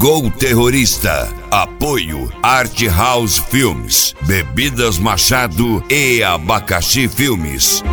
Gol Terrorista. Apoio Art House Filmes, Bebidas Machado e Abacaxi Filmes.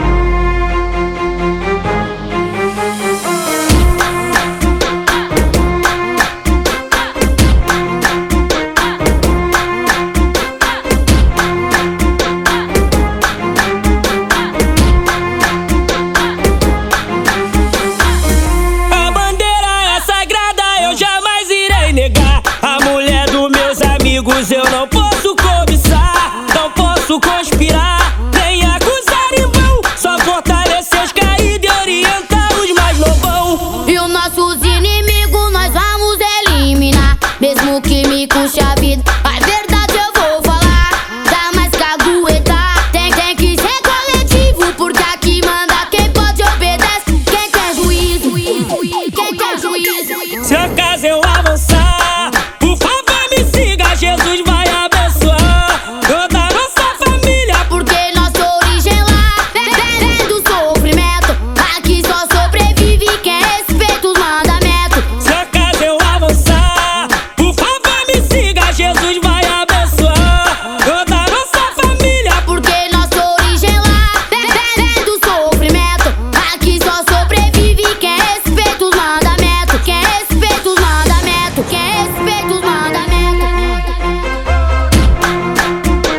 Eu não posso cobiçar, não posso conspirar, nem acusar em vão. Só fortalecer os caídos e orientar os mais novão. E os nossos inimigos nós vamos eliminar, mesmo que me custe a vida. A verdade eu vou falar, dá mais que aguentar. Tem que ser coletivo, porque aqui manda quem pode obedece. Quem quer juízo, quem quer juízo. Se acaso eu avançar, por favor me siga, Jesus vai abençoar toda a nossa família, porque nossa origem lá vem do sofrimento. Aqui só sobrevive quem respeita os mandamentos. Se acaso eu avançar, por favor me siga, Jesus vai abençoar toda a nossa família, porque nossa origem lá vem do sofrimento. Aqui só sobrevive quem respeita os mandamentos. Quem respeita os mandamentos, quem respeita os mandamentos.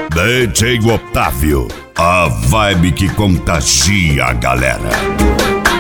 DJ Otávio, a vibe que contagia a galera.